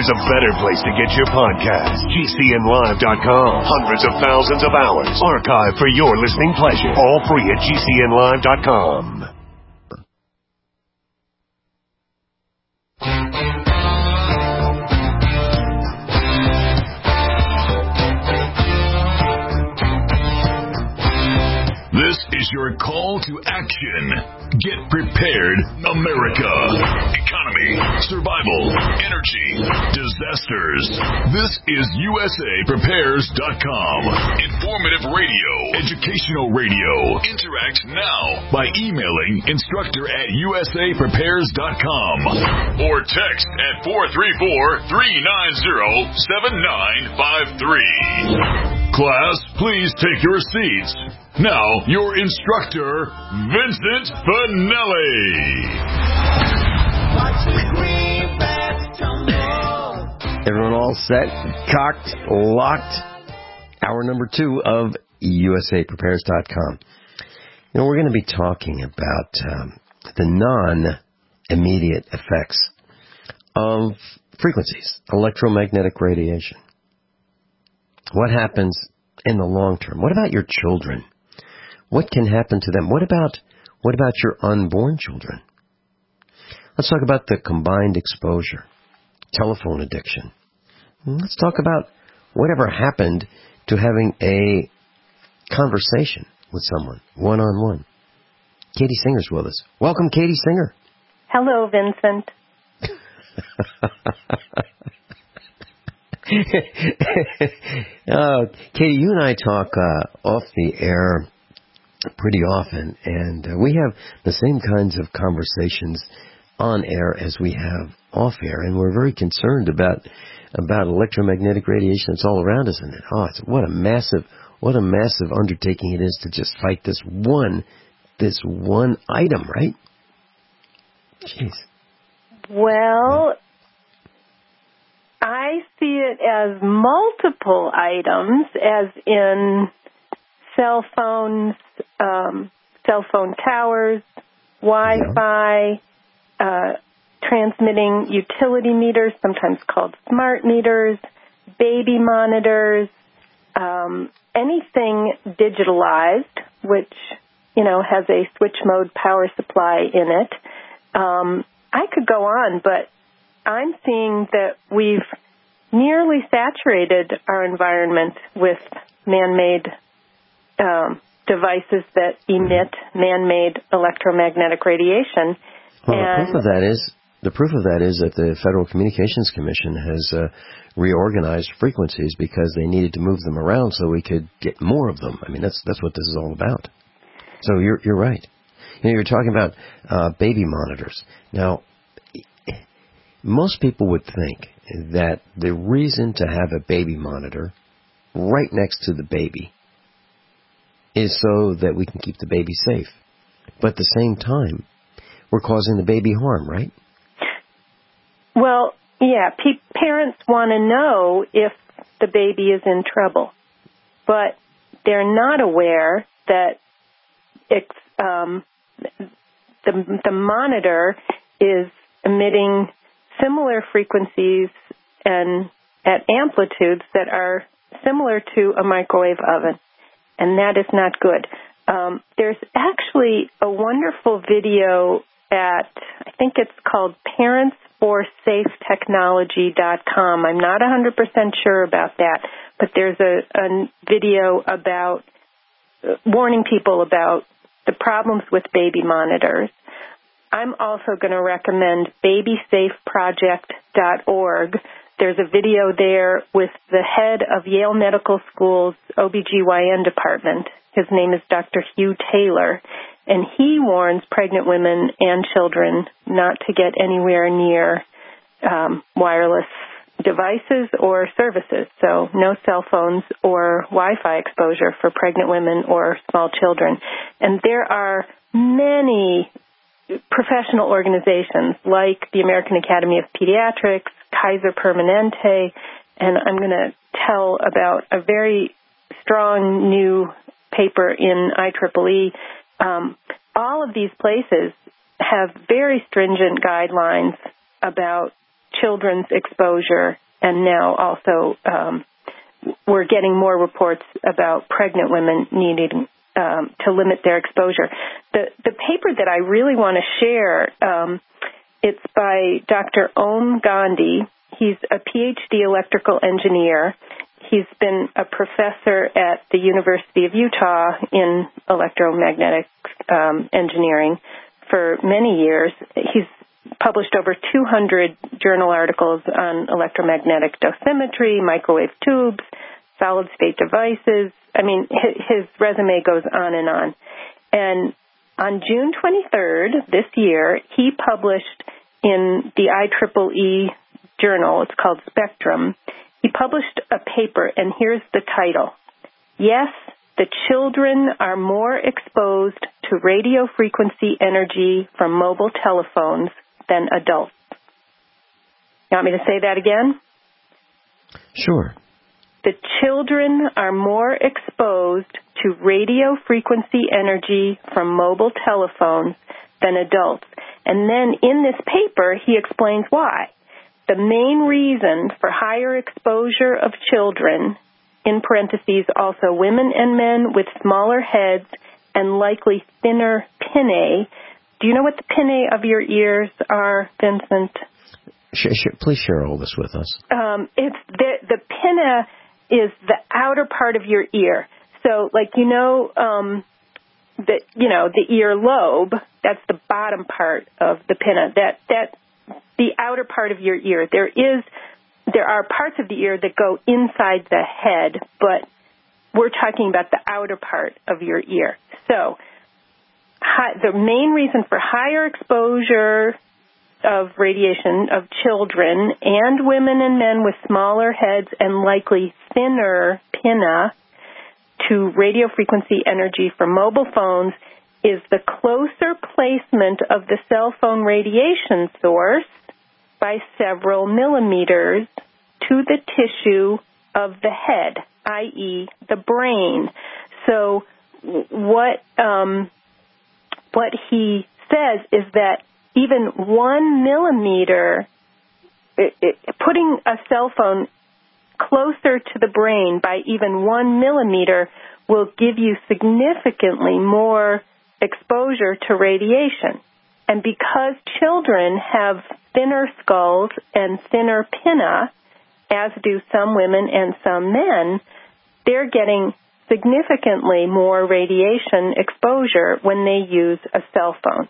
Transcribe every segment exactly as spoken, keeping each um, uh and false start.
there's a better place to get your podcast. G C N live dot com. Hundreds of thousands of hours archived for your listening pleasure. All free at G C N live dot com. This is your call to action. Get prepared, America. Economy, survival, energy, disasters. This is U S A Prepares dot com. Informative radio, educational radio. Interact now by emailing instructor at U S A Prepares dot com or text at four three four, three nine zero, seven nine five three. Class, please take your seats. Now, your instructor, Vincent Finelli. Everyone all set, cocked, locked. Hour number two of U S A Prepares dot com. You know, we're going to be talking about um, the non-immediate effects of frequencies, electromagnetic radiation. What happens in the long term? What about your children? What can happen to them? What about what about your unborn children? Let's talk about the combined exposure, telephone addiction. Let's talk about whatever happened to having a conversation with someone, one-on-one. Katie Singer's with us. Welcome, Katie Singer. Hello, Vincent. uh, Katie, you and I talk uh, off the air pretty often, and uh, we have the same kinds of conversations on air as we have off air, and we're very concerned about about electromagnetic radiation that's all around us. And oh, it's, what a massive, what a massive undertaking it is to just fight this one, this one item, right? Jeez. Well, I see it as multiple items, as in cell phones, um, cell phone towers, Wi-Fi, uh, transmitting utility meters, sometimes called smart meters, baby monitors, um, anything digitalized, which, you know, has a switch mode power supply in it. Um, I could go on, but I'm seeing that we've nearly saturated our environment with man-made um, devices that emit man-made electromagnetic radiation. Well, and the proof of that is the proof of that is that the Federal Communications Commission has uh, reorganized frequencies because they needed to move them around so we could get more of them. I mean, that's that's what this is all about. So you're you're right. You know, you're talking about uh, baby monitors. Now, most people would think that the reason to have a baby monitor right next to the baby is so that we can keep the baby safe. But at the same time, we're causing the baby harm, right? Well, yeah, pe- parents want to know if the baby is in trouble, but they're not aware that it's, um, the, the monitor is emitting similar frequencies and at amplitudes that are similar to a microwave oven, and that is not good. Um, there's actually a wonderful video at, I think it's called parents for safe technology dot com. I'm not one hundred percent sure about that, but there's a, a video about uh, warning people about the problems with baby monitors. I'm also going to recommend baby safe project dot org. There's a video there with the head of Yale Medical School's O B G Y N department. His name is Doctor Hugh Taylor, and he warns pregnant women and children not to get anywhere near um, wireless devices or services, so no cell phones or Wi-Fi exposure for pregnant women or small children. And there are many professional organizations like the American Academy of Pediatrics, Kaiser Permanente, and I'm going to tell about a very strong new paper in I triple E. Um, all of these places have very stringent guidelines about children's exposure, and now also um, we're getting more reports about pregnant women needing um, to limit their exposure. The the paper that I really want to share, um, it's by Doctor Om Gandhi. He's a P H D electrical engineer. He's been a professor at the University of Utah in electromagnetic um, engineering for many years. He's published over two hundred journal articles on electromagnetic dosimetry, microwave tubes, solid-state devices. I mean, his resume goes on and on. And on June twenty-third this year, he published in the I triple E journal, it's called Spectrum, he published a paper, and here's the title. Yes, the children are more exposed to radio frequency energy from mobile telephones than adults. You want me to say that again? Sure. The children are more exposed to radio frequency energy from mobile telephones than adults. And then in this paper, he explains why. The main reason for higher exposure of children, in parentheses also women and men with smaller heads and likely thinner pinnae. Do you know what the pinnae of your ears are, Vincent? Sh- sh- please share all this with us. Um, it's the, the pinna is the outer part of your ear. So, like, you know, um, the, you know, the ear lobe, that's the bottom part of the pinna. That, that, the outer part of your ear. There is, there are parts of the ear that go inside the head, but we're talking about the outer part of your ear. So, high, the main reason for higher exposure of radiation of children and women and men with smaller heads and likely thinner pinna to radio frequency energy from mobile phones is the closer placement of the cell phone radiation source by several millimeters to the tissue of the head, that is the brain. So what um, what he says is that even one millimeter, it, it, putting a cell phone closer to the brain by even one millimeter will give you significantly more exposure to radiation. And because children have thinner skulls and thinner pinna, as do some women and some men, they're getting significantly more radiation exposure when they use a cell phone.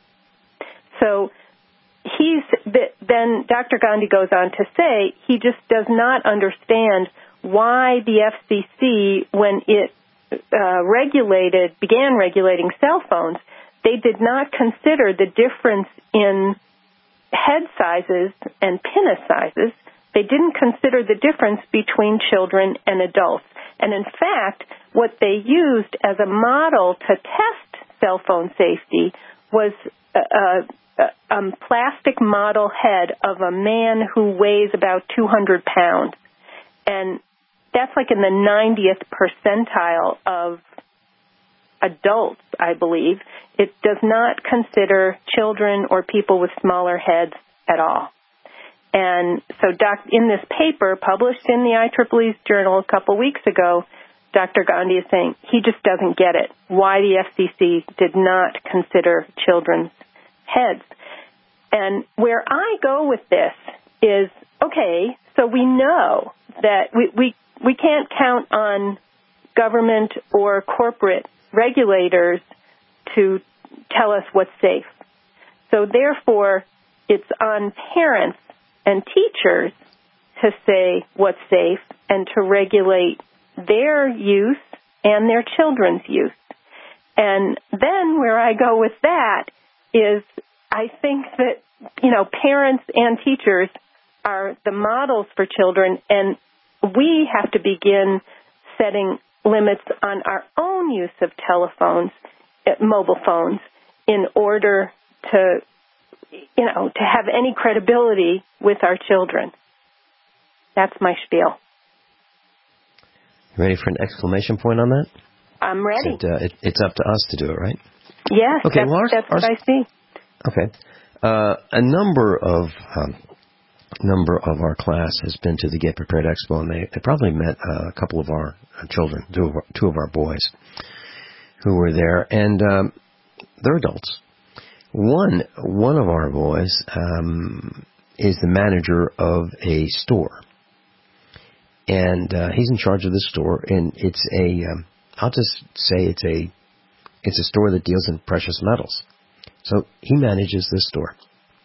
So he's then Doctor Gandhi goes on to say he just does not understand why the F C C, when it uh, regulated, began regulating cell phones, they did not consider the difference in head sizes and pinna sizes. They didn't consider the difference between children and adults. And in fact, what they used as a model to test cell phone safety was a, a, a plastic model head of a man who weighs about two hundred pounds. And that's like in the ninetieth percentile of adults, I believe. It does not consider children or people with smaller heads at all. And so doc, in this paper published in the I triple E's journal a couple weeks ago, Doctor Gandhi is saying he just doesn't get it, why the F C C did not consider children's heads. And where I go with this is, okay, so we know that we, we, we can't count on government or corporate regulators to tell us what's safe. So therefore, it's on parents and teachers to say what's safe and to regulate their use and their children's use. And then where I go with that is I think that, you know, parents and teachers are the models for children, and we have to begin setting limits on our own use of telephones, mobile phones, in order to, you know, to have any credibility with our children. That's my spiel. You ready for an exclamation point on that? I'm ready. It, uh, it, it's up to us to do it, right? Yes, okay, that's, well, our, that's our, what I see. Okay. Uh, a number of um, number of our class has been to the Get Prepared Expo, and they, they probably met uh, a couple of our children, two of our, two of our boys who were there, and um, they're adults. One one of our boys um, is the manager of a store, and uh, he's in charge of the store, and it's a um, I'll just say it's a it's a store that deals in precious metals. So he manages this store.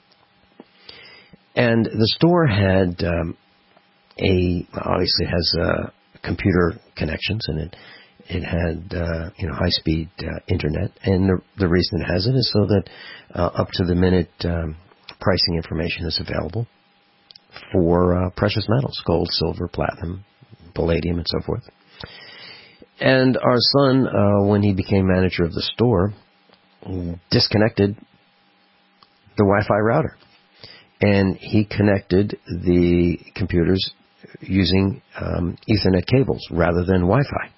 And the store had um, a, obviously it has uh, computer connections, and it it had uh, you know high-speed uh, internet. And the, the reason it has it is so that uh, up-to-the-minute um, pricing information is available for uh, precious metals, gold, silver, platinum, palladium, and so forth. And our son, uh, when he became manager of the store, disconnected the Wi-Fi router. And he connected the computers using um, Ethernet cables rather than Wi-Fi.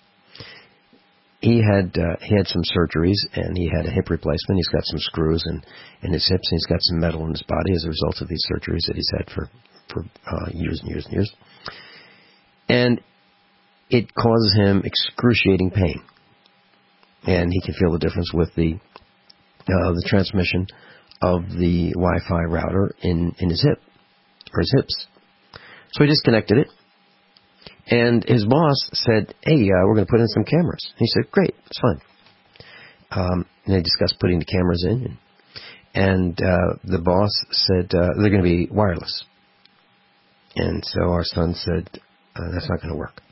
He had uh, he had some surgeries, and he had a hip replacement. He's got some screws in, in his hips, and he's got some metal in his body as a result of these surgeries that he's had for, for uh, years and years and years. And it causes him excruciating pain. And he can feel the difference with the uh, the transmission of the Wi-Fi router in, in his hip, or his hips. So he disconnected it, and his boss said, hey, uh, we're going to put in some cameras. And he said, great, it's fine. Um, and they discussed putting the cameras in, and, and uh, the boss said, uh, they're going to be wireless. And so our son said, uh, that's not going to work.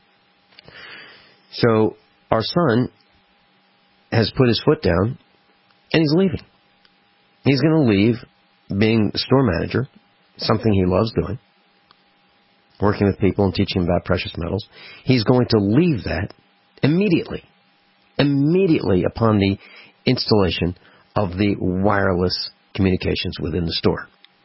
So our son has put his foot down, and he's leaving. He's going to leave being store manager, something he loves doing, working with people and teaching about precious metals. He's going to leave that immediately, immediately upon the installation of the wireless communications within the store.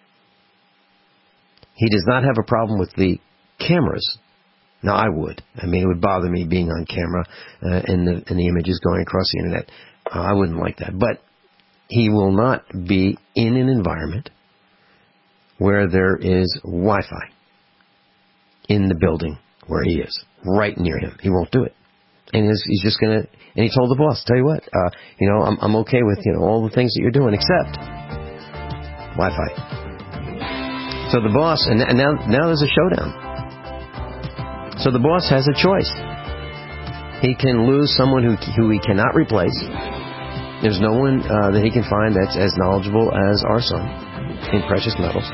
He does not have a problem with the cameras. Now, I would. I mean, it would bother me being on camera uh, and, the, and the images going across the internet. Uh, I wouldn't like that. But he will not be in an environment where there is Wi-Fi in the building where he is, right near him. He won't do it. And he's, he's just going to, and he told the boss, tell you what, uh, you know, I'm, I'm okay with, you know, all the things that you're doing except Wi-Fi. So the boss, and, and now, now there's a showdown. So the boss has a choice. He can lose someone who, who he cannot replace. There's no one uh, that he can find that's as knowledgeable as our son in precious metals,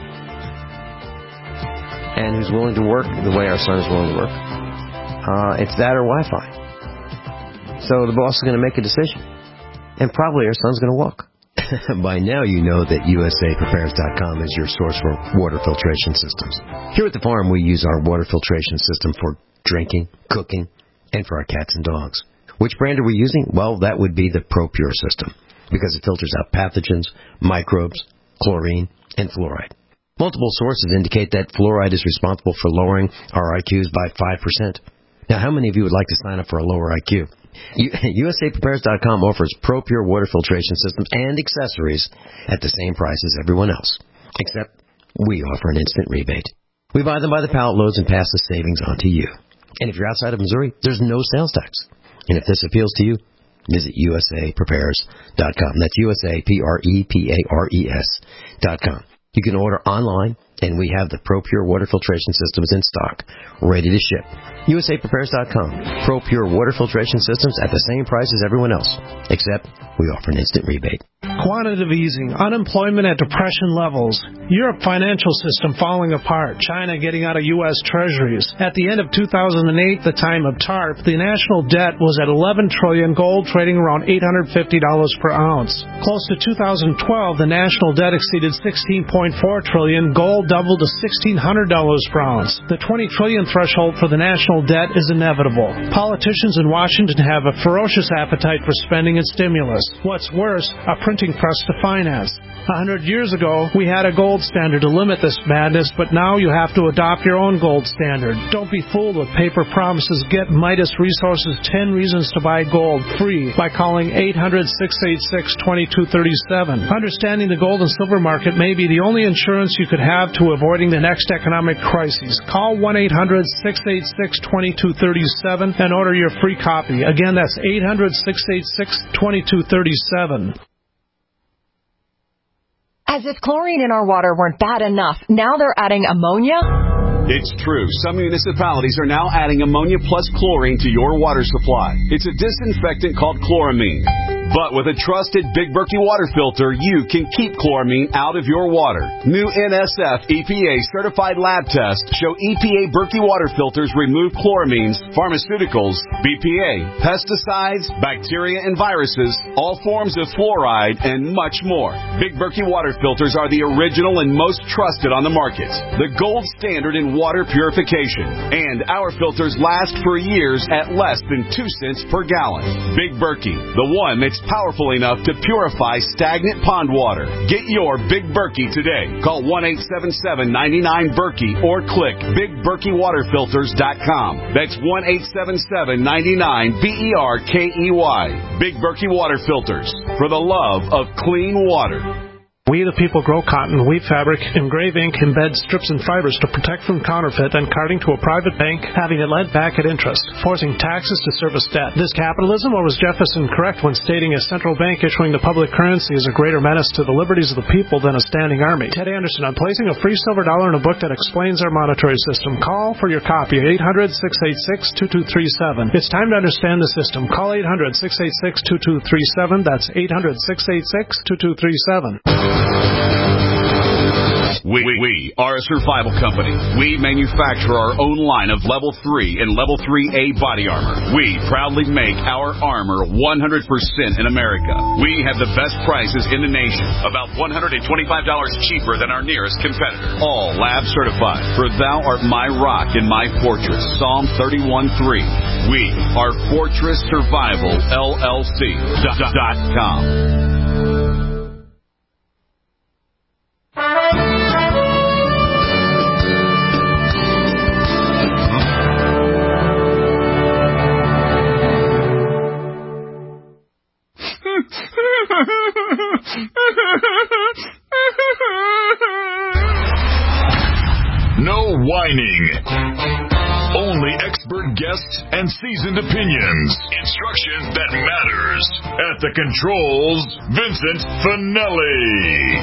and who's willing to work the way our son is willing to work. Uh, it's that or Wi-Fi. So the boss is going to make a decision, and probably our son's going to walk. By now you know that U S A Prepares dot com is your source for water filtration systems. Here at the farm, we use our water filtration system for drinking, cooking, and for our cats and dogs. Which brand are we using? Well, that would be the ProPure system, because it filters out pathogens, microbes, chlorine, and fluoride. Multiple sources indicate that fluoride is responsible for lowering our I Qs by five percent. Now, how many of you would like to sign up for a lower I Q? U S A Prepares dot com offers ProPure water filtration systems and accessories at the same price as everyone else, except we offer an instant rebate. We buy them by the pallet loads and pass the savings on to you. And if you're outside of Missouri, there's no sales tax. And if this appeals to you, visit U S A Prepares dot com. That's U S A P R E P A R E S dot com. You can order online, and we have the ProPure water filtration systems in stock, ready to ship. U S A Prepares dot com. ProPure water filtration systems at the same price as everyone else, except we offer an instant rebate. Quantitative easing, unemployment at depression levels, Europe financial system falling apart, China getting out of U S treasuries. At the end of two thousand eight, the time of TARP, the national debt was at eleven trillion dollars, gold trading around eight hundred fifty dollars per ounce. Close to two thousand twelve, the national debt exceeded sixteen point four trillion dollars, gold doubled to sixteen hundred dollars per ounce. The twenty trillion dollars threshold for the national debt is inevitable. Politicians in Washington have a ferocious appetite for spending and stimulus. What's worse, a printing pressed to finance. A hundred years ago, we had a gold standard to limit this madness, but now you have to adopt your own gold standard. Don't be fooled with paper promises. Get Midas Resources ten Reasons to Buy Gold free by calling eight hundred, six eight six, two two three seven. Understanding the gold and silver market may be the only insurance you could have to avoiding the next economic crisis. Call one eight hundred, six eight six, two two three seven and order your free copy. Again, that's eight hundred, six eight six, two two three seven. As if chlorine in our water weren't bad enough, now they're adding ammonia? It's true. Some municipalities are now adding ammonia plus chlorine to your water supply. It's a disinfectant called chloramine. But with a trusted Big Berkey water filter, you can keep chloramine out of your water. New N S F E P A certified lab tests show E P A Berkey water filters remove chloramines, pharmaceuticals, B P A, pesticides, bacteria and viruses, all forms of fluoride, and much more. Big Berkey water filters are the original and most trusted on the market. The gold standard in water purification. And our filters last for years at less than two cents per gallon. Big Berkey, the one that's powerful enough to purify stagnant pond water. Get your Big Berkey today. Call one eight seven seven, nine nine, Berkey or click big berkey water filters dot com. That's one eight seven seven, nine nine, B E R K E Y. Big Berkey Water Filters, for the love of clean water. We the people grow cotton, weave fabric, engrave ink, embed strips and fibers to protect from counterfeit and carting to a private bank, having it lent back at interest, forcing taxes to service debt. This capitalism, or was Jefferson correct when stating a central bank issuing the public currency is a greater menace to the liberties of the people than a standing army? Ted Anderson, I'm placing a free silver dollar in a book that explains our monetary system. Call for your copy, eight hundred, six eight six, two two three seven. It's time to understand the system. Call eight hundred, six eight six, two two three seven. That's eight hundred, six eight six, two two three seven. We, we are a survival company. We manufacture our own line of Level three and Level three A body armor. We proudly make our armor one hundred percent in America. We have the best prices in the nation, about one hundred twenty-five dollars cheaper than our nearest competitor. All lab certified, for thou art my rock and my fortress. Psalm thirty-one three. We are Fortress Survival L L C dot com. No whining. Only expert guests and seasoned opinions. Instruction that matters. At the controls, Vincent Finelli.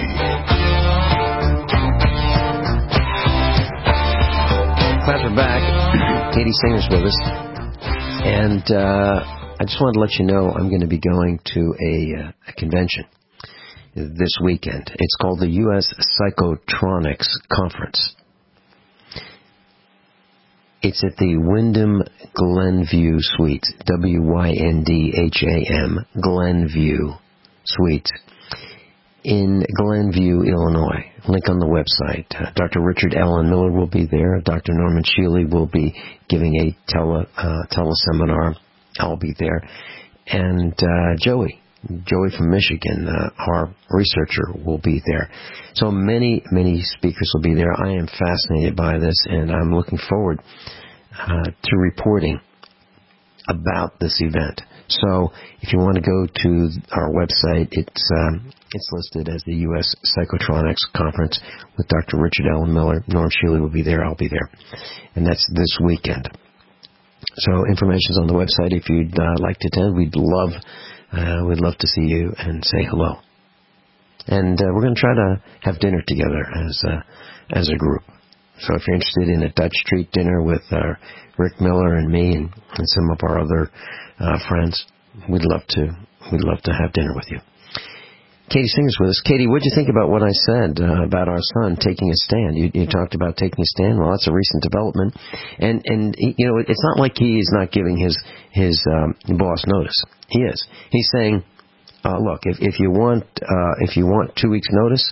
Glad we're back. Katie Singer's with us. And uh, I just wanted to let you know I'm going to be going to a, uh, a convention this weekend. It's called the U S Psychotronics Conference. It's at the Wyndham Glenview Suites, W Y N D H A M, Glenview Suites, in Glenview, Illinois. Link on the website. Uh, Doctor Richard Allen Miller will be there. Doctor Norman Shealy will be giving a tele uh, teleseminar. I'll be there. And uh, Joey, Joey from Michigan, uh, our researcher, will be there. So many, many speakers will be there. I am fascinated by this, and I'm looking forward uh, to reporting about this event. So if you want to go to our website, it's um, it's listed as the U S Psychotronics Conference with Doctor Richard Allen Miller. Norm Shealy will be there. I'll be there. And that's this weekend. So information's on the website. If you'd uh, like to attend, we'd love uh, we'd love to see you and say hello. And uh, we're going to try to have dinner together as a, as a group. So if you're interested in a Dutch treat dinner with uh, Rick Miller and me and, and some of our other uh, friends, we'd love to we'd love to have dinner with you. Katie Singer's with us. Katie, what did you think about what I said uh, about our son taking a stand? You, you talked about taking a stand. Well, that's a recent development, and and you know it's not like he is not giving his his um, boss notice. He is. He's saying, uh, look, if if you want uh, if you want two weeks notice,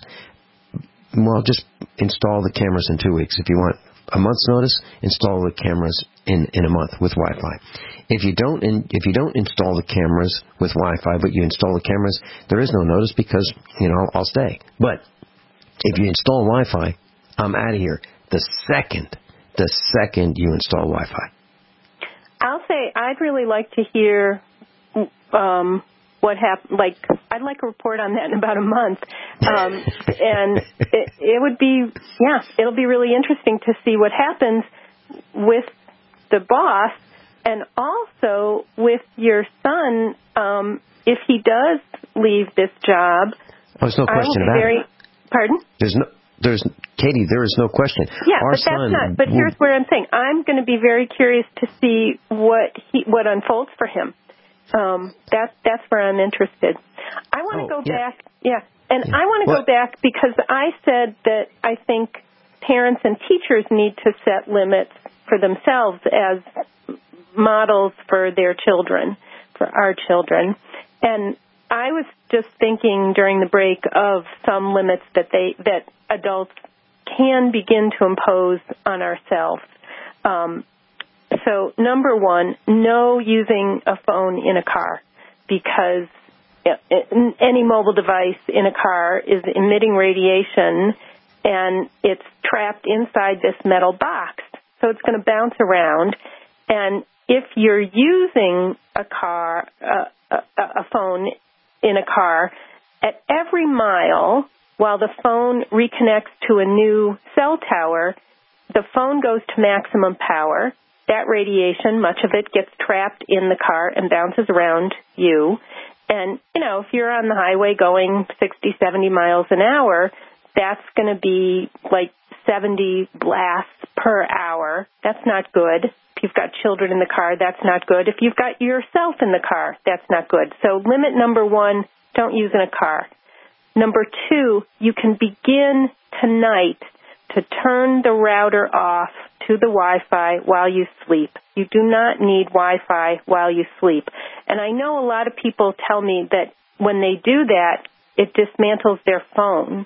well, just install the cameras in two weeks. If you want a month's notice, install the cameras in, in a month with Wi-Fi. If you don't in, if you don't install the cameras with Wi-Fi, but you install the cameras, there is no notice because, you know, I'll stay. But if you install Wi-Fi, I'm out of here. The second, the second you install Wi-Fi. I'll say I'd really like to hear um, what happened. Like, I'd like a report on that in about a month. Um, and it, it would be, yeah, it'll be really interesting to see what happens with the boss and also with your son um, if he does leave this job. Oh, there's no question about very, it. Pardon? There's no, there's, Katie, there is no question. Yeah, Our but that's son not, but here's where I'm saying, I'm going to be very curious to see what he, what unfolds for him. Um, that, that's where I'm interested. I want to oh, go yeah. back, yeah, and yeah. I want to well, go back because I said that I think parents and teachers need to set limits for themselves as models for their children, for our children. And I was just thinking during the break of some limits that they that adults can begin to impose on ourselves. Um, so, number one, no using a phone in a car because any mobile device in a car is emitting radiation and it's trapped inside this metal box. So it's going to bounce around. And if you're using a car, uh, a, a phone in a car, at every mile, while the phone reconnects to a new cell tower, the phone goes to maximum power. That radiation, much of it gets trapped in the car and bounces around you. And, you know, if you're on the highway going sixty, seventy miles an hour, that's going to be like seventy blasts per hour. That's not good. If you've got children in the car, that's not good. If you've got yourself in the car, that's not good. So limit number one, don't use in a car. Number two, you can begin tonight to turn the router off to the Wi-Fi while you sleep. You do not need Wi-Fi while you sleep. And I know a lot of people tell me that when they do that, it dismantles their phone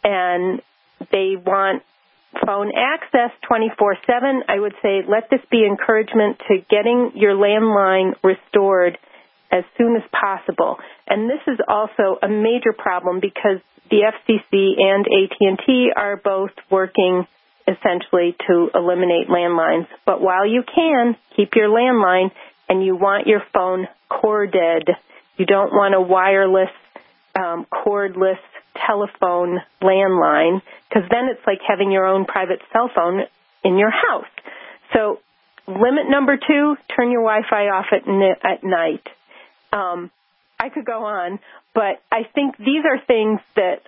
and they want phone access twenty-four seven. I would say let this be encouragement to getting your landline restored as soon as possible. And this is also a major problem because the F C C and A T and T are both working essentially to eliminate landlines. But while you can, keep your landline, and you want your phone corded. You don't want a wireless, um, cordless telephone landline, because then it's like having your own private cell phone in your house. So limit number two, turn your Wi-Fi off at, n- at night. Um, I could go on, but I think these are things that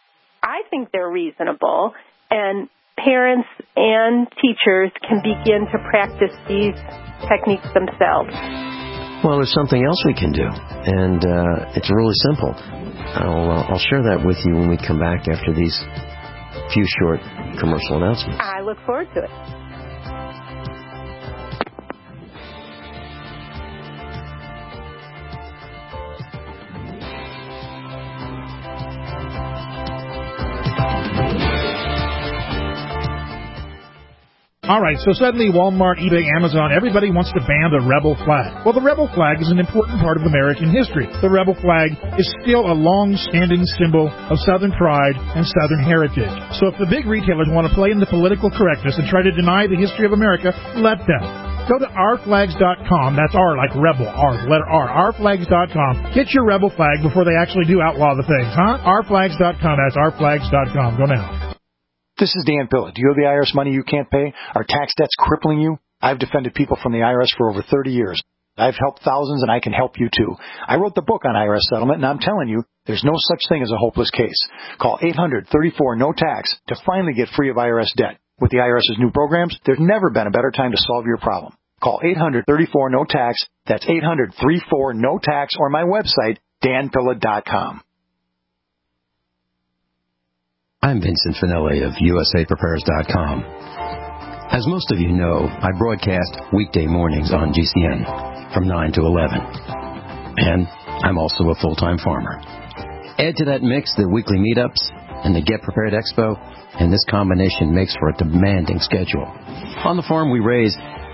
I think they're reasonable, and parents and teachers can begin to practice these techniques themselves. Well, there's something else we can do, and uh, it's really simple. I'll, uh, I'll share that with you when we come back after these few short commercial announcements. I look forward to it. All right, so suddenly Walmart, eBay, Amazon, everybody wants to ban the rebel flag. Well, the rebel flag is an important part of American history. The rebel flag is still a long-standing symbol of Southern pride and Southern heritage. So if the big retailers want to play into political correctness and try to deny the history of America, let them. Go to our flags dot com. That's R like rebel, R, letter R, our flags dot com. Get your rebel flag before they actually do outlaw the things, huh? our flags dot com. That's our flags dot com. Go now. This is Dan Pilla. Do you owe the I R S money you can't pay? Are tax debts crippling you? I've defended people from the I R S for over thirty years. I've helped thousands, and I can help you, too. I wrote the book on I R S settlement, and I'm telling you, there's no such thing as a hopeless case. Call eight hundred, thirty-four, no tax to finally get free of I R S debt. With the IRS's new programs, there's never been a better time to solve your problem. Call eight hundred, thirty-four, no tax. That's eight hundred, thirty-four, no tax, or my website, dan pilla dot com. I'm Vincent Finelli of U S A Prepares dot com. As most of you know, I broadcast weekday mornings on G C N from nine to eleven. And I'm also a full-time farmer. Add to that mix the weekly meetups and the Get Prepared Expo, and this combination makes for a demanding schedule. On the farm, we raise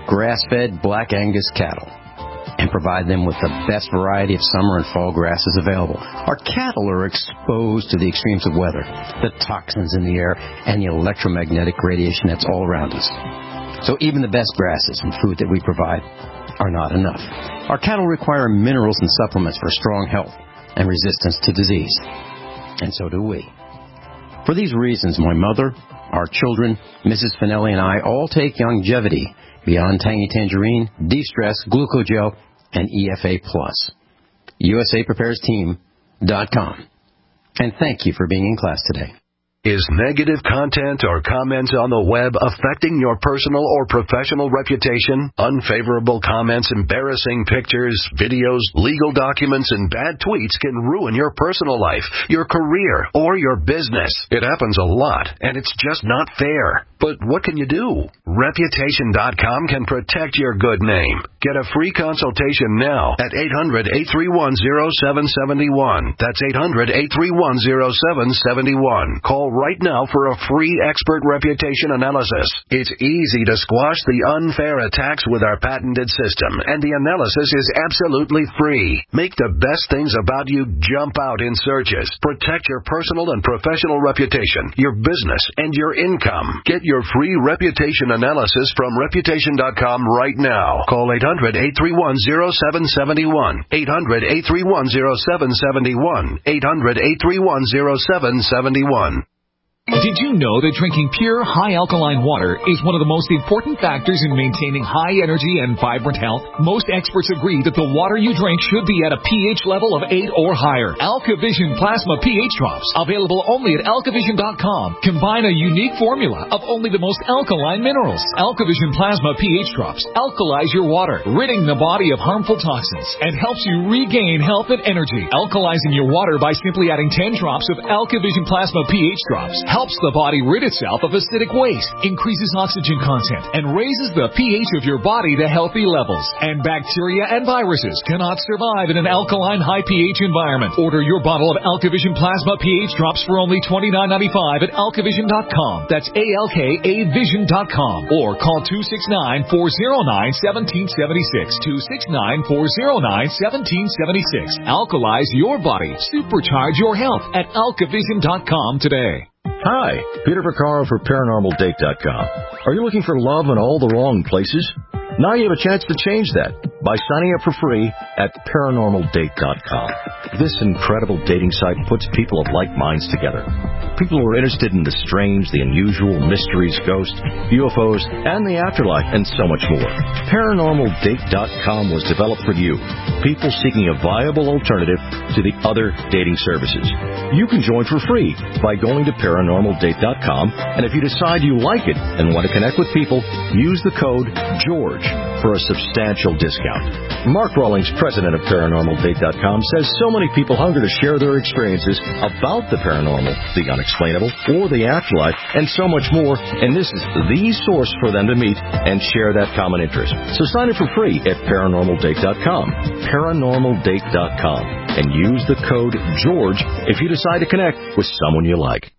grass-fed Black Angus cattle and provide them with the best variety of summer and fall grasses available. Our cattle are exposed to the extremes of weather, the toxins in the air, and the electromagnetic radiation that's all around us. So even the best grasses and food that we provide are not enough. Our cattle require minerals and supplements for strong health and resistance to disease. And so do we. For these reasons, my mother, our children, Missus Finelli, and I all take Longevity, Beyond Tangy Tangerine, De-Stress, Glucogel, and E F A Plus. U S A Prepares Team dot com. And thank you for being in class today. Is negative content or comments on the web affecting your personal or professional reputation? Unfavorable comments, embarrassing pictures, videos, legal documents, and bad tweets can ruin your personal life, your career, or your business. It happens a lot, and it's just not fair. But what can you do? Reputation dot com can protect your good name. Get a free consultation now at eight hundred, eight three one, zero seven seven one. That's eight hundred, eight three one, zero seven seven one. Call right now for a free expert reputation analysis. It's easy to squash the unfair attacks with our patented system, and the analysis is absolutely free. Make the best things about you jump out in searches. Protect your personal and professional reputation, your business, and your income. Get your free reputation analysis from Reputation dot com right now. Call eight hundred, eight three one, zero seven seven one. eight hundred, eight three one, zero seven seven one. eight hundred, eight three one, zero seven seven one. Did you know that drinking pure, high-alkaline water is one of the most important factors in maintaining high energy and vibrant health? Most experts agree that the water you drink should be at a pH level of eight or higher. AlkaVision Plasma pH Drops, available only at Alkavision dot com, combine a unique formula of only the most alkaline minerals. AlkaVision Plasma pH Drops alkalize your water, ridding the body of harmful toxins, and helps you regain health and energy. Alkalizing your water by simply adding ten drops of AlkaVision Plasma pH Drops helps the body rid itself of acidic waste, increases oxygen content, and raises the pH of your body to healthy levels. And bacteria and viruses cannot survive in an alkaline high pH environment. Order your bottle of AlkaVision Plasma pH Drops for only twenty-nine ninety-five at Alkavision dot com. That's A L K A Vision dot com. Or call two six nine, four zero nine, one seven seven six. two six nine, four zero nine, one seven seven six. Alkalize your body. Supercharge your health at Alkavision dot com today. Hi, Peter Vaccaro for Paranormal Date dot com. Are you looking for love in all the wrong places? Now you have a chance to change that by signing up for free at Paranormal Date dot com. This incredible dating site puts people of like minds together. People who are interested in the strange, the unusual, mysteries, ghosts, U F Os, and the afterlife, and so much more. Paranormal Date dot com was developed for you, people seeking a viable alternative to the other dating services. You can join for free by going to Paranormal Date dot com, and if you decide you like it and want to connect with people, use the code GEORGE for a substantial discount. Mark Rawlings, president of Paranormal Date dot com, says so many people hunger to share their experiences about the paranormal, the unexplainable, or the afterlife, and so much more, and this is the source for them to meet and share that common interest. So sign up for free at Paranormal Date dot com, Paranormal Date dot com, and use the code GEORGE if you decide to connect with someone you like.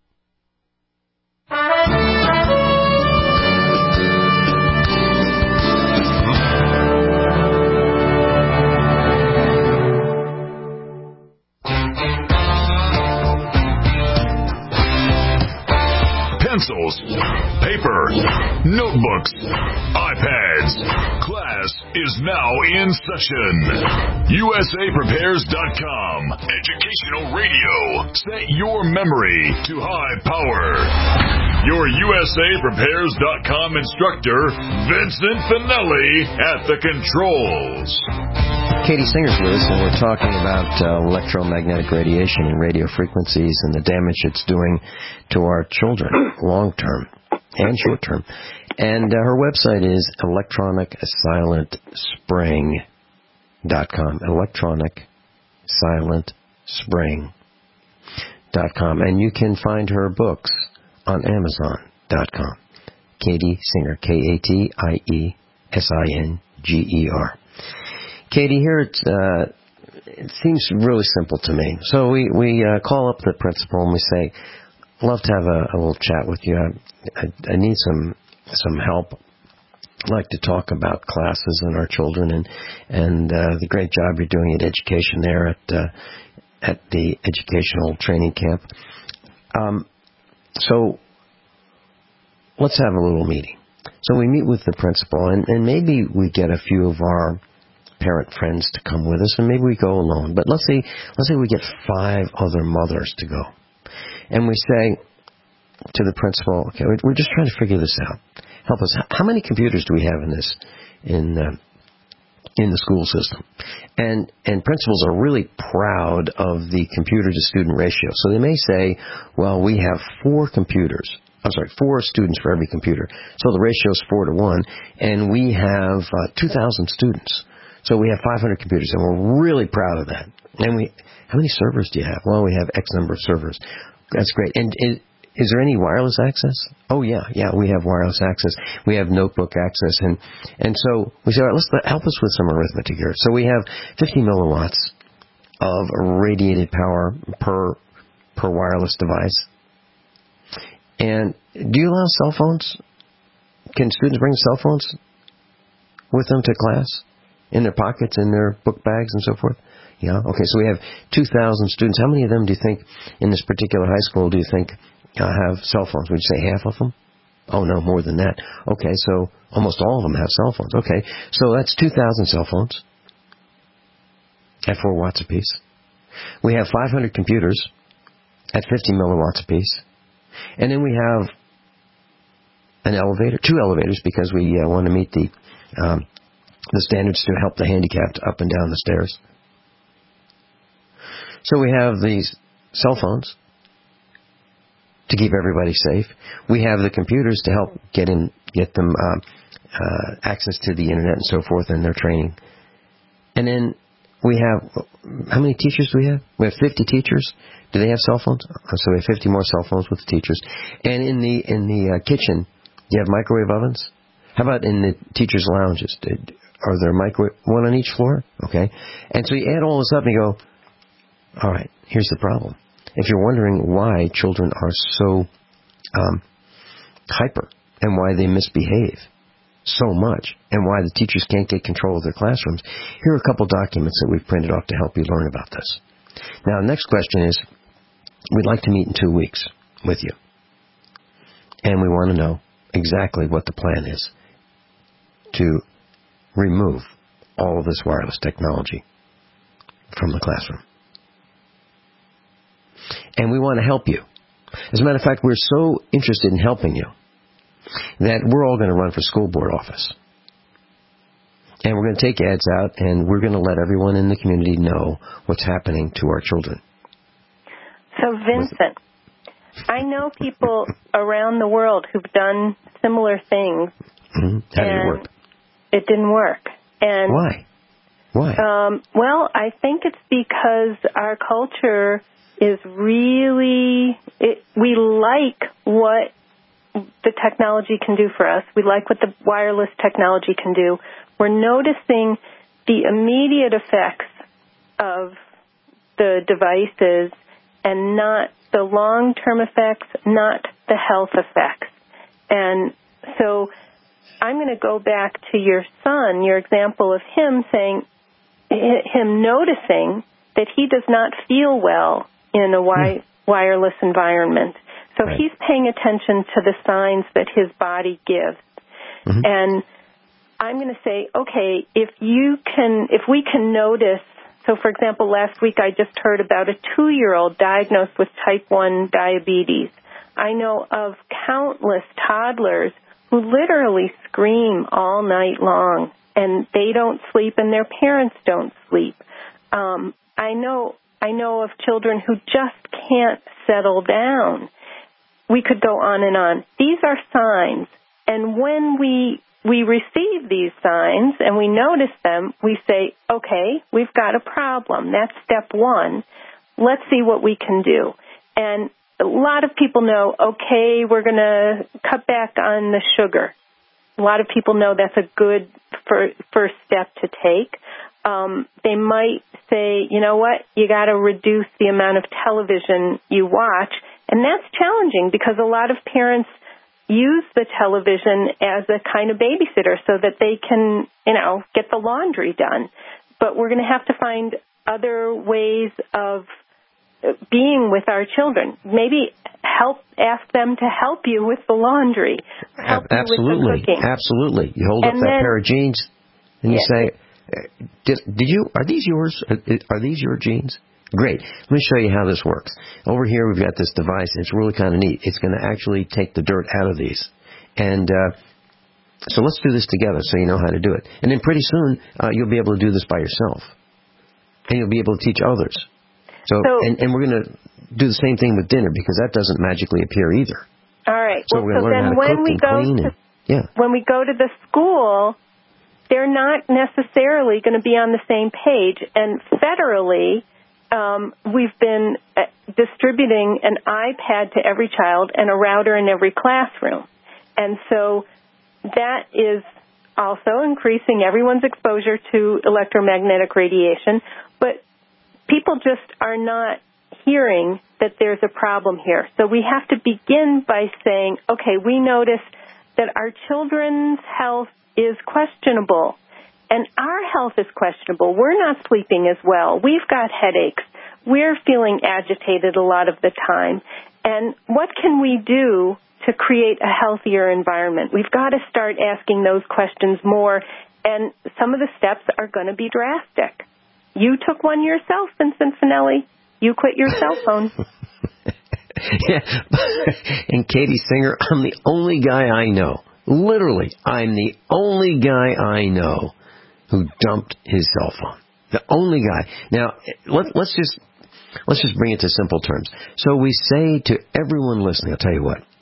Pencils, paper, notebooks, iPads. Class is now in session. U S A Prepares dot com. Educational radio. Set your memory to high power. Your U S A Prepares dot com instructor, Vincent Finelli, at the controls. Katie Singer's with us, and we're talking about uh, electromagnetic radiation and radio frequencies and the damage it's doing to our children, long-term and short-term. And uh, her website is electronic silent spring dot com, electronic silent spring dot com. And you can find her books on amazon dot com. Katie Singer, K A T I E S I N G E R. Katie, here it, uh, it seems really simple to me. So we, we uh, call up the principal and we say, I'd love to have a, a little chat with you. I, I, I need some some help. like to talk about classes and our children and and uh, the great job you're doing at education there at uh, at the educational training camp. Um, so let's have a little meeting. So we meet with the principal, and, and maybe we get a few of our parent friends to come with us, and maybe we go alone. But let's say let's say we get five other mothers to go, and we say to the principal, "Okay, we're just trying to figure this out. Help us. How many computers do we have in this in uh, in the school system?" And and principals are really proud of the computer to student ratio. So they may say, "Well, we have four computers." I'm sorry, four students for every computer. So the ratio is four to one, and we have uh, two thousand students. So we have five hundred computers, and we're really proud of that. And we, how many servers do you have? Well, we have X number of servers. That's great. And is, is there any wireless access? Oh yeah, yeah, we have wireless access. We have notebook access, and and so we say, all right, let's let, help us with some arithmetic here. So we have fifty milliwatts of radiated power per per wireless device. And do you allow cell phones? Can students bring cell phones with them to class? In their pockets, in their book bags, and so forth? Yeah? Okay, so we have two thousand students. How many of them do you think, in this particular high school, do you think uh, have cell phones? Would you say half of them? Oh, no, more than that. Okay, so almost all of them have cell phones. Okay, so that's two thousand cell phones at four watts apiece. We have five hundred computers at fifty milliwatts apiece. And then we have an elevator, two elevators, because we uh, want to meet the um, the standards to help the handicapped up and down the stairs. So we have these cell phones to keep everybody safe. We have the computers to help get in, get them uh, uh, access to the internet and so forth in their training. And then we have, how many teachers do we have? We have fifty teachers. Do they have cell phones? So we have fifty more cell phones with the teachers. And in the in the uh, kitchen, you have microwave ovens. How about in the teachers' lounges? Did, are there microwave, one on each floor? Okay. And so you add all this up and you go, all right, here's the problem. If you're wondering why children are so um, hyper and why they misbehave so much and why the teachers can't get control of their classrooms, here are a couple documents that we've printed off to help you learn about this. Now, the next question is, we'd like to meet in two weeks with you. And we want to know exactly what the plan is to remove all of this wireless technology from the classroom. And we want to help you. As a matter of fact, we're so interested in helping you that we're all going to run for school board office. And we're going to take ads out, and we're going to let everyone in the community know what's happening to our children. So, Vincent, I know people around the world who've done similar things. Mm-hmm. How did it work? It didn't work. And why? Why? Um, well, I think it's because our culture is really, it, we like what the technology can do for us. We like what the wireless technology can do. We're noticing the immediate effects of the devices and not the long-term effects, not the health effects. And so I'm going to go back to your son, your example of him saying, him noticing that he does not feel well in a wi- wireless environment. So right. He's paying attention to the signs that his body gives. Mm-hmm. And I'm going to say, okay, if you can, if we can notice, so for example, last week I just heard about a two-year-old diagnosed with type one diabetes. I know of countless toddlers who literally scream all night long, and they don't sleep, and their parents don't sleep. Um, I know, I know of children who just can't settle down. We could go on and on. These are signs, and when we we receive these signs and we notice them, we say, okay, we've got a problem. That's step one. Let's see what we can do. And a lot of people know, okay, we're going to cut back on the sugar. A lot of people know that's a good first step to take. Um, they might say, you know what, you got to reduce the amount of television you watch. And that's challenging because a lot of parents, use the television as a kind of babysitter so that they can, you know, get the laundry done. But we're going to have to find other ways of being with our children. Maybe help, ask them to help you with the laundry. Help Absolutely. you with the cooking. Absolutely. You hold and up that then, pair of jeans and you yeah. say, did, did you, are these yours? Are, are these your jeans? Great. Let me show you how this works. Over here we've got this device, and it's really kind of neat. It's going to actually take the dirt out of these. And uh, so let's do this together so you know how to do it. And then pretty soon uh, you'll be able to do this by yourself. And you'll be able to teach others. So, so and, and we're going to do the same thing with dinner because that doesn't magically appear either. All right. So well, we're going to so learn how to when cook we and go clean. to, and, yeah. When we go to the school, they're not necessarily going to be on the same page. And federally, um, we've been uh, distributing an iPad to every child and a router in every classroom. And so that is also increasing everyone's exposure to electromagnetic radiation. But people just are not hearing that there's a problem here. So we have to begin by saying, okay, we notice that our children's health is questionable, and our health is questionable. We're not sleeping as well. We've got headaches. We're feeling agitated a lot of the time. And what can we do to create a healthier environment? We've got to start asking those questions more, and some of the steps are going to be drastic. You took one yourself, Vincent Finelli. You quit your cell phone. Yeah. And Katie Singer, I'm the only guy I know. Literally, I'm the only guy I know who dumped his cell phone. The only guy. Now, let, let's just let's just bring it to simple terms. So we say to everyone listening, I'll tell you what.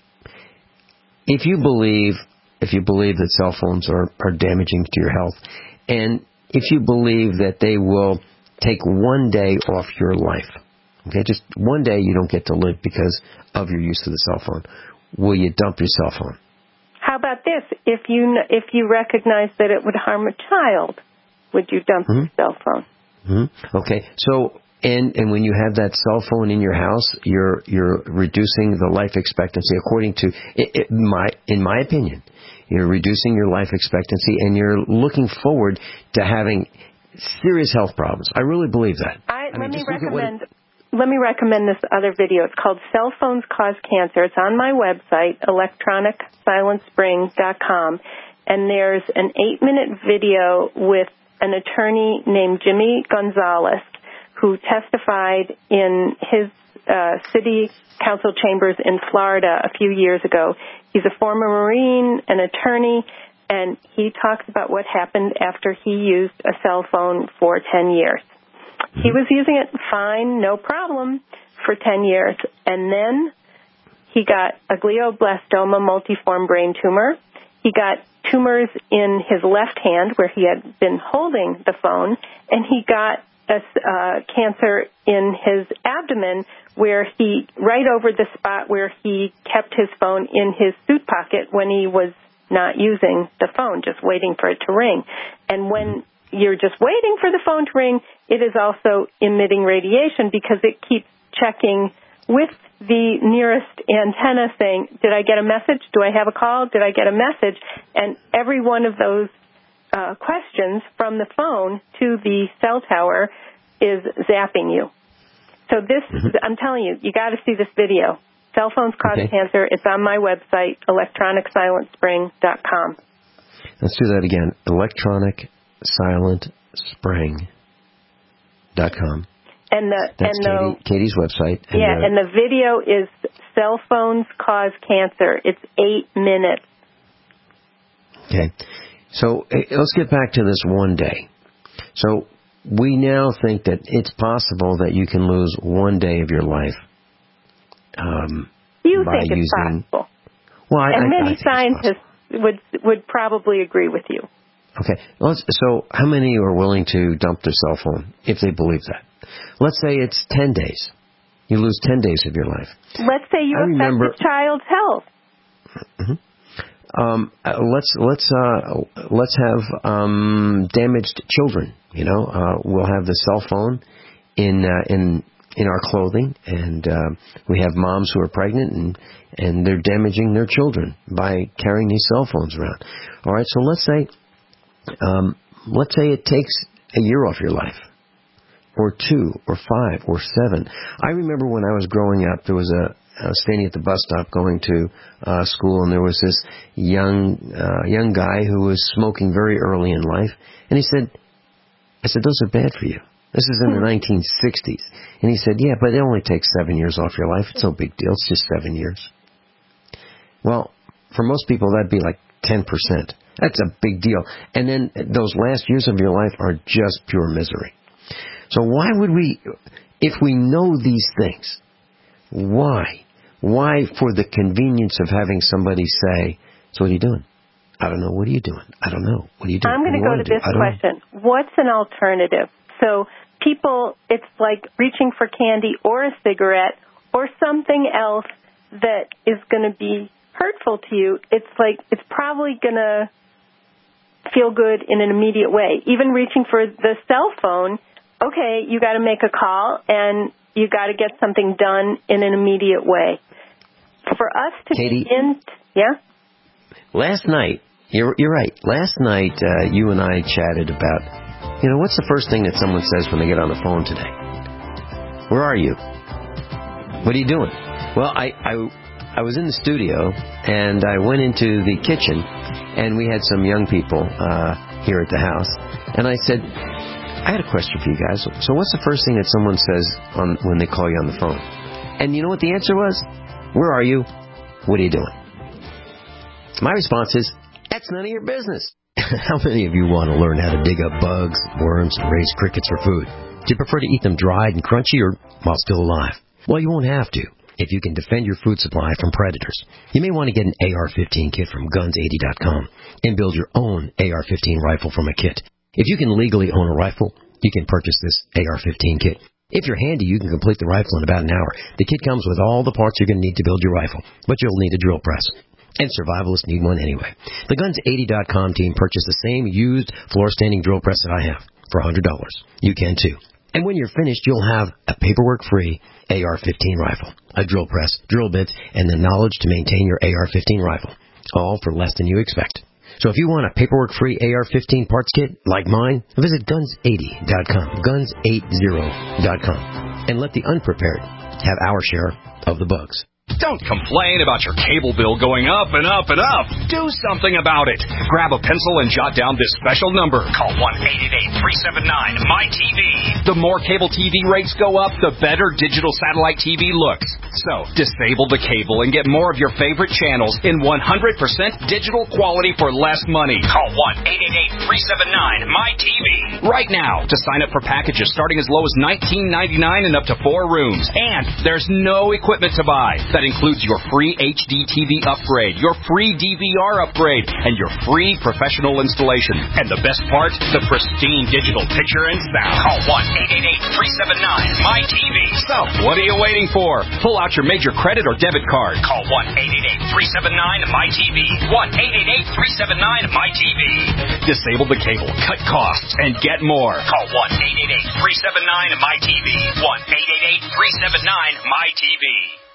If you believe if you believe that cell phones are, are damaging to your health, and if you believe that they will take one day off your life, okay, just one day you don't get to live because of your use of the cell phone, will you dump your cell phone? How about this? If you if you recognize that it would harm a child, would you dump mm-hmm. your cell phone? Mm-hmm. Okay, so and and when you have that cell phone in your house, you're you're reducing the life expectancy according to it, it, my in my opinion. You're reducing your life expectancy, and you're looking forward to having serious health problems. I really believe that. I, I let mean, me recommend. Let me recommend this other video. It's called Cell Phones Cause Cancer. It's on my website, electronic silent spring dot com, and there's an eight-minute video with an attorney named Jimmy Gonzalez, who testified in his uh, city council chambers in Florida a few years ago. He's a former Marine, an attorney, and he talks about what happened after he used a cell phone for ten years. He was using it fine, no problem, for ten years, and then he got a glioblastoma multiforme brain tumor. He got tumors in his left hand where he had been holding the phone, and he got a uh, cancer in his abdomen where he, right over the spot where he kept his phone in his suit pocket when he was not using the phone, just waiting for it to ring. And when you're just waiting for the phone to ring, it is also emitting radiation because it keeps checking with the nearest antenna saying, did I get a message? Do I have a call? Did I get a message? And every one of those uh, questions from the phone to the cell tower is zapping you. So this, mm-hmm. I'm telling you, you got to see this video. Cell phones cause okay. cancer. It's on my website, electronic silent spring dot com. Let's do that again. electronic silent spring dot com. And the That's and the Katie, Katie's website. And yeah, the, and the video is Cell Phones Cause Cancer. It's eight minutes. Okay. So let's get back to this one day. So we now think that it's possible that you can lose one day of your life. Um, you by think it's using, possible? Well, I, and I, many I scientists would would probably agree with you. Okay. Let's, so how many are willing to dump their cell phone if they believe that? Let's say it's ten days. You lose ten days of your life. Let's say you I affect remember, the child's health. Mm-hmm. Um, let's let's uh, let's have um, damaged children. You know, uh, we'll have the cell phone in uh, in in our clothing, and uh, we have moms who are pregnant, and, and they're damaging their children by carrying these cell phones around. All right, so let's say, um, let's say it takes a year off your life, or two, or five, or seven. I remember when I was growing up, there was a I was standing at the bus stop going to uh, school, and there was this young uh, young guy who was smoking very early in life. And he said, I said, those are bad for you. This is in the nineteen sixties. And he said, yeah, but it only takes seven years off your life. It's no big deal. It's just seven years. Well, for most people, that'd be like ten percent. That's a big deal. And then those last years of your life are just pure misery. So why would we, if we know these things, why? Why, for the convenience of having somebody say, so what are you doing? I don't know. What are you doing? I don't know. What are you doing? I'm going to go to do? this question. Know. What's an alternative? So people, it's like reaching for candy or a cigarette or something else that is going to be hurtful to you. It's like it's probably going to feel good in an immediate way. Even reaching for the cell phone, okay, you got to make a call and you got to get something done in an immediate way. For us to Katie, begin, yeah? Last night, you're, you're right. Last night, uh, you and I chatted about, you know, what's the first thing that someone says when they get on the phone today? Where are you? What are you doing? Well, I, I, I was in the studio, and I went into the kitchen, and we had some young people uh, here at the house, and I said, I had a question for you guys. So what's the first thing that someone says on when they call you on the phone? And you know what the answer was? Where are you? What are you doing? My response is, that's none of your business. How many of you want to learn how to dig up bugs, worms, and raise crickets for food? Do you prefer to eat them dried and crunchy or while still alive? Well, you won't have to if you can defend your food supply from predators. You may want to get an A R fifteen kit from guns eighty dot com and build your own A R fifteen rifle from a kit. If you can legally own a rifle, you can purchase this A R fifteen kit. If you're handy, you can complete the rifle in about an hour. The kit comes with all the parts you're going to need to build your rifle, but you'll need a drill press. And survivalists need one anyway. The guns eighty dot com team purchased the same used floor-standing drill press that I have for one hundred dollars. You can too. And when you're finished, you'll have a paperwork-free A R fifteen rifle, a drill press, drill bits, and the knowledge to maintain your A R fifteen rifle, all for less than you expect. So if you want a paperwork-free A R fifteen parts kit like mine, visit guns eighty dot com, guns eighty dot com, and let the unprepared have our share of the bugs. Don't complain about your cable bill going up and up and up. Do something about it. Grab a pencil and jot down this special number. Call one eight eight eight, three seven nine, M Y T V. The more cable T V rates go up, the better digital satellite T V looks. So, disable the cable and get more of your favorite channels in one hundred percent digital quality for less money. Call one eight eight eight, three seven nine, M Y T V right now to sign up for packages starting as low as nineteen ninety-nine and up to four rooms. And there's no equipment to buy. That includes your free H D T V upgrade, your free D V R upgrade, and your free professional installation. And the best part, the pristine digital picture and sound. Call one eight eight eight, three seven nine, M Y T V. So, what are you waiting for? Pull out your major credit or debit card. Call one eight eight eight, three seven nine, M Y T V. one eight eight eight, three seven nine, M Y T V. Disable the cable, cut costs, and get more. Call one eight eight eight, three seven nine, M Y T V. one eight eight eight, three seven nine, M Y T V.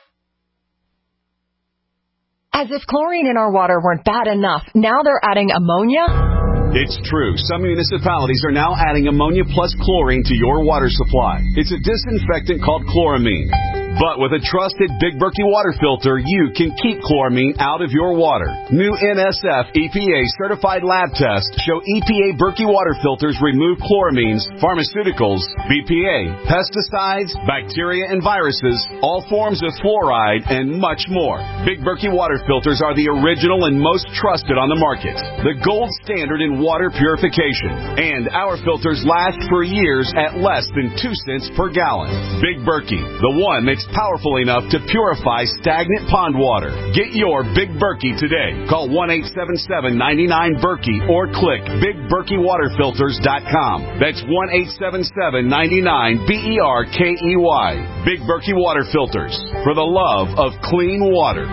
As if chlorine in our water weren't bad enough, now they're adding ammonia? It's true. Some municipalities are now adding ammonia plus chlorine to your water supply. It's a disinfectant called chloramine. But with a trusted Big Berkey water filter, you can keep chloramine out of your water. New N S F E P A certified lab tests show E P A Berkey water filters remove chloramines, pharmaceuticals, B P A, pesticides, bacteria and viruses, all forms of fluoride, and much more. Big Berkey water filters are the original and most trusted on the market. The gold standard in water purification. And our filters last for years at less than two cents per gallon. Big Berkey, the one that's powerful enough to purify stagnant pond water. Get your Big Berkey today. Call one eight seven seven, nine nine, Berkey or click big berkey water filters dot com. That's one eight seven seven, nine nine, B E R K E Y. Big Berkey Water Filters, for the love of clean water.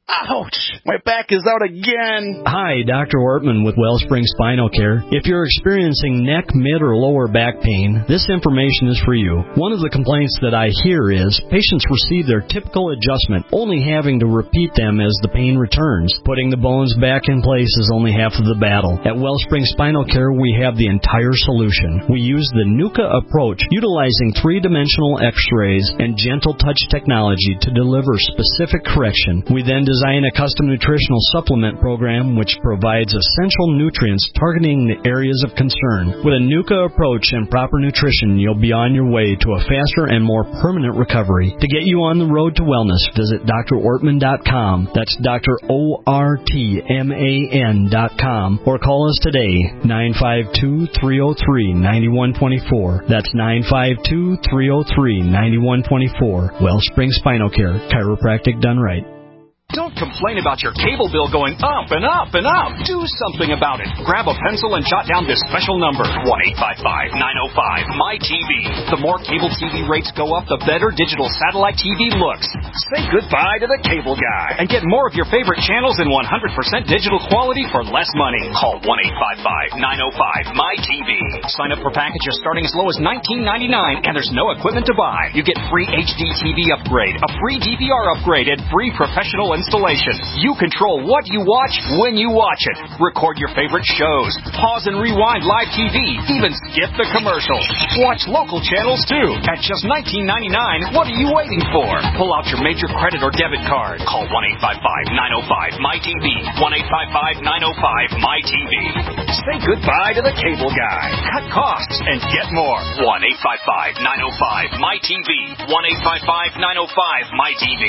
Ouch! My back is out again. Hi, Doctor Ortman with Wellspring Spinal Care. If you're experiencing neck, mid, or lower back pain, this information is for you. One of the complaints that I hear is patients receive their typical adjustment, only having to repeat them as the pain returns. Putting the bones back in place is only half of the battle. At Wellspring Spinal Care, we have the entire solution. We use the NUCA approach, utilizing three-dimensional x-rays and gentle touch technology to deliver specific correction. We then design a custom nutritional supplement program which provides essential nutrients targeting the areas of concern. With a NUCA approach and proper nutrition, you'll be on your way to a faster and more permanent recovery. To get you on the road to wellness, visit D R ortman dot com. That's Doctor O R T M A N dot com. Or call us today, nine five two, three oh three, nine one two four. That's nine five two, three oh three, nine one two four. Wellspring Spinal Care, chiropractic done right. Don't complain about your cable bill going up and up and up. Do something about it. Grab a pencil and jot down this special number, one eight five five, nine oh five, M Y T V. The more cable T V rates go up, the better digital satellite T V looks. Say goodbye to the cable guy and get more of your favorite channels in one hundred percent digital quality for less money. Call one eight five five, nine oh five, M Y T V. Sign up for packages starting as low as nineteen ninety-nine, and there's no equipment to buy. You get free H D T V upgrade, a free D V R upgrade, and free professional installation. You control what you watch when you watch it. Record your favorite shows. Pause and rewind live T V. Even skip the commercials. Watch local channels too. At just nineteen ninety-nine, what are you waiting for? Pull out your major credit or debit card. Call one eight five five, nine oh five, M Y T V. one eight five five, nine oh five, M Y T V. Say goodbye to the cable guy. Cut costs and get more. one eight five five, nine oh five, M Y T V. one eight five five, nine oh five, M Y T V.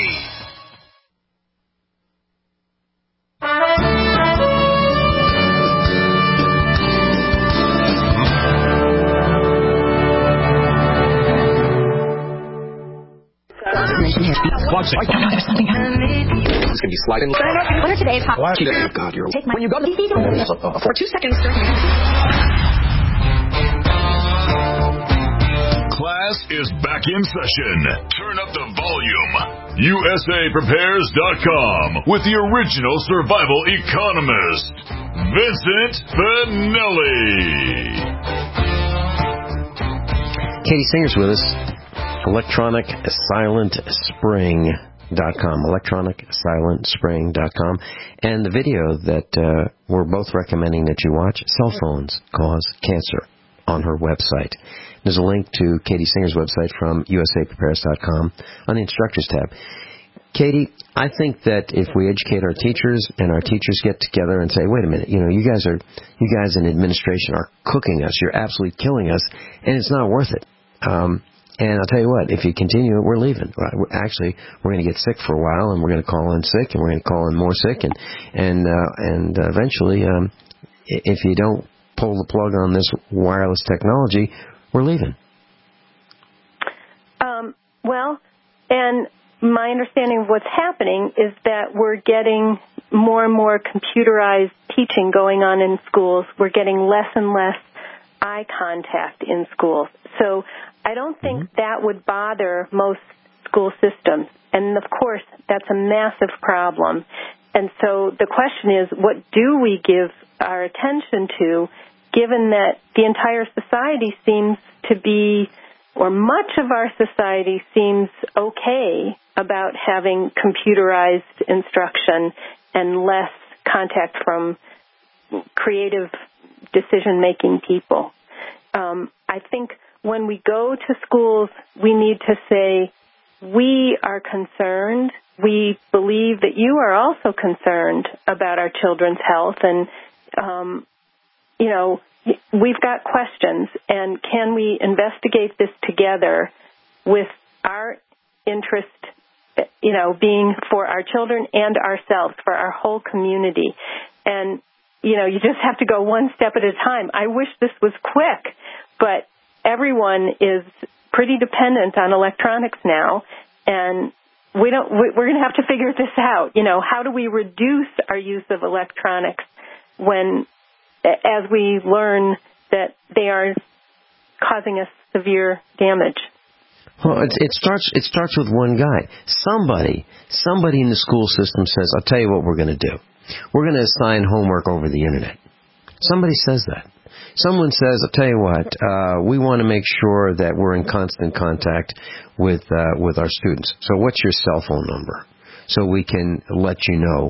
Watch it. There's something happening. It's going to be sliding. What are today's hot? Watch it. Oh, God, you're... Take my... When you go to the T V, for two seconds, sir. Class is back in session. Turn up the volume. U S A Prepares dot com with the original survival economist, Vincent Finelli. Katie Singer's with us. electronic silent spring dot com. electronic silent spring dot com. And the video that uh, we're both recommending that you watch, Cell Phones Cause Cancer, on her website. There's a link to Katie Singer's website from U S A Prepares dot com on the Instructors tab. Katie, I think that if we educate our teachers and our teachers get together and say, wait a minute, you know, you guys are, you guys in administration are cooking us. You're absolutely killing us, and it's not worth it. Um, and I'll tell you what, if you continue, we're leaving. Actually, we're going to get sick for a while, and we're going to call in sick, and we're going to call in more sick, and and uh, and uh, eventually, um, if you don't pull the plug on this wireless technology, we're leaving. Um, well, and my understanding of what's happening is that we're getting more and more computerized teaching going on in schools. We're getting less and less eye contact in schools. So I don't think mm-hmm. that would bother most school systems. And, of course, that's a massive problem. And so the question is, what do we give our attention to, given that the entire society seems to be, or much of our society seems okay about having computerized instruction and less contact from creative decision-making people. Um, I think when we go to schools, we need to say, we are concerned. We believe that you are also concerned about our children's health, and, um, you know, we've got questions, and can we investigate this together with our interest, you know, being for our children and ourselves, for our whole community. And, you know, you just have to go one step at a time. I wish this was quick, but everyone is pretty dependent on electronics now, and we don't, we're going to have to figure this out. You know, how do we reduce our use of electronics when, as we learn that they are causing us severe damage? Well, it, it starts it starts with one guy. Somebody, somebody in the school system says, I'll tell you what we're going to do. We're going to assign homework over the Internet. Somebody says that. Someone says, I'll tell you what, uh, we want to make sure that we're in constant contact with uh, with our students. So what's your cell phone number? So we can let you know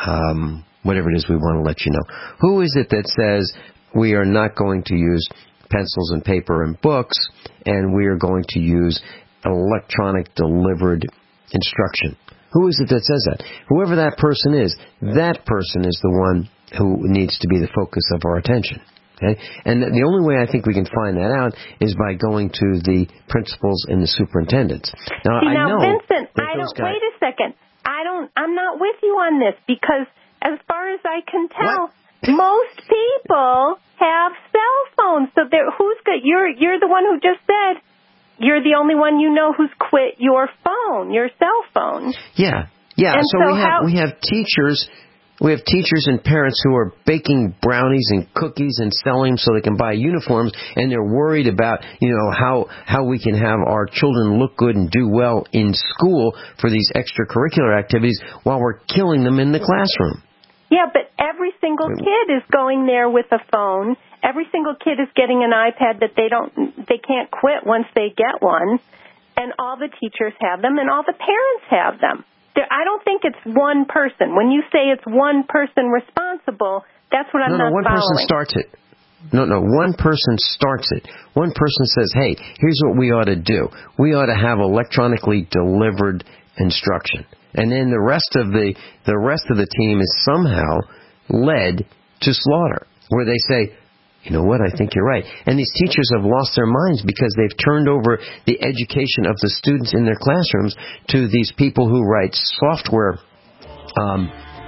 um, whatever it is we want to let you know. Who is it that says we are not going to use pencils and paper and books, and we are going to use electronic delivered instruction? Who is it that says that? Whoever that person is, that person is the one who needs to be the focus of our attention. Okay? And the only way I think we can find that out is by going to the principals and the superintendents. Now, See, I now know Vincent, I those don't. guys, wait a second. I don't. I'm not with you on this because, as far as I can tell, what? most people have cell phones. So who's good? You're you're the one who just said you're the only one you know who's quit your phone, your cell phone. Yeah, yeah. And So, so we have how, we have teachers. We have teachers and parents who are baking brownies and cookies and selling them so they can buy uniforms, and they're worried about, you know, how how we can have our children look good and do well in school for these extracurricular activities while we're killing them in the classroom. Yeah, but every single kid is going there with a phone. Every single kid is getting an iPad that they don't they can't quit once they get one, and all the teachers have them and all the parents have them. I don't think it's one person. When you say it's one person responsible, that's what I'm no, not no, one following. person starts it. No, no, one person starts it. One person says, hey, here's what we ought to do. We ought to have electronically delivered instruction. And then the rest of the the rest of the team is somehow led to slaughter, where they say, you know what, I think you're right. And these teachers have lost their minds because they've turned over the education of the students in their classrooms to these people who write software um,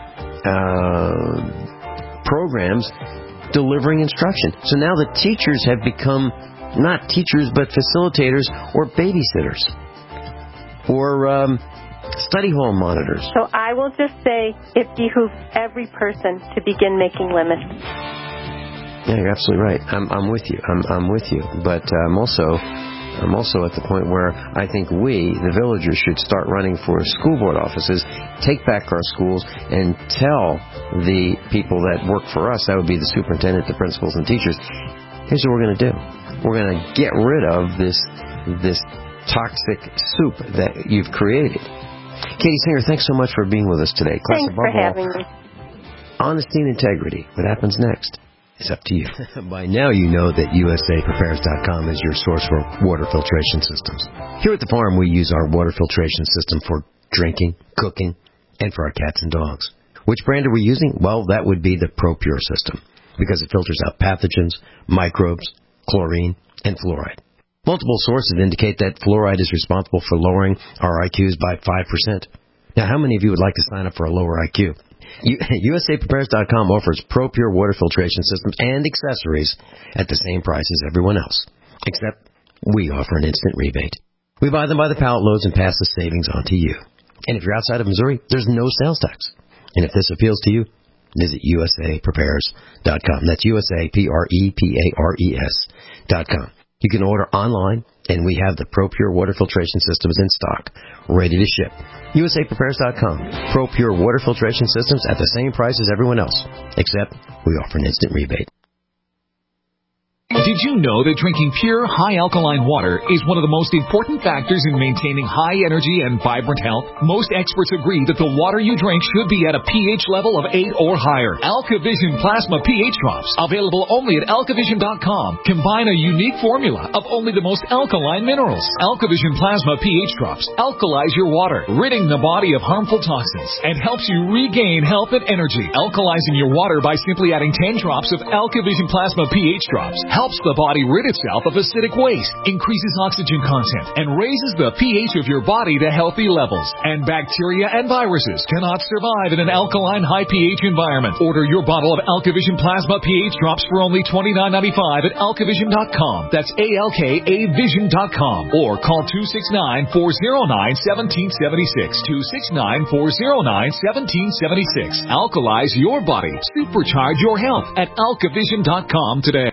uh, programs delivering instruction. So now the teachers have become not teachers but facilitators or babysitters or um, study hall monitors. So I will just say it behooves every person to begin making limits. Yeah, you're absolutely right. I'm, I'm with you. I'm, I'm with you. But uh, I'm also, I'm also at the point where I think we, the villagers, should start running for school board offices, take back our schools, and tell the people that work for us, that would be the superintendent, the principals, and teachers, here's what we're going to do. We're going to get rid of this, this toxic soup that you've created. Katie Singer, thanks so much for being with us today. Class, Thanks for having me. Honesty and integrity. What happens next? It's up to you. By now you know that U S A Prepares dot com is your source for water filtration systems. Here at the farm, we use our water filtration system for drinking, cooking, and for our cats and dogs. Which brand are we using? Well, that would be the ProPure system, because it filters out pathogens, microbes, chlorine, and fluoride. Multiple sources indicate that fluoride is responsible for lowering our I Qs by five percent. Now, how many of you would like to sign up for a lower I Q? U S A Prepares dot com offers ProPure water filtration systems and accessories at the same price as everyone else, except we offer an instant rebate. We buy them by the pallet loads and pass the savings on to you. And if you're outside of Missouri, there's no sales tax. And if this appeals to you, visit U S A Prepares dot com. That's U S A P R E P A R E S dot com. You can order online, and we have the ProPure water filtration systems in stock, ready to ship. U S A Prepares dot com. ProPure water filtration systems at the same price as everyone else, except we offer an instant rebate. Did you know that drinking pure, high alkaline water is one of the most important factors in maintaining high energy and vibrant health? Most experts agree that the water you drink should be at a pH level of eight or higher. AlkaVision Plasma pH Drops, available only at alkavision dot com, combine a unique formula of only the most alkaline minerals. AlkaVision Plasma pH Drops alkalize your water, ridding the body of harmful toxins, and helps you regain health and energy. Alkalizing your water by simply adding ten drops of AlkaVision Plasma pH Drops helps the body rid itself of acidic waste, increases oxygen content, and raises the pH of your body to healthy levels. And bacteria and viruses cannot survive in an alkaline high pH environment. Order your bottle of AlkaVision Plasma pH Drops for only twenty-nine ninety-five at alkavision dot com. That's A L K A vision dot com. Or call two six nine, four oh nine, one seven seven six. two six nine, four oh nine, one seven seven six. Alkalize your body. Supercharge your health at alkavision dot com today.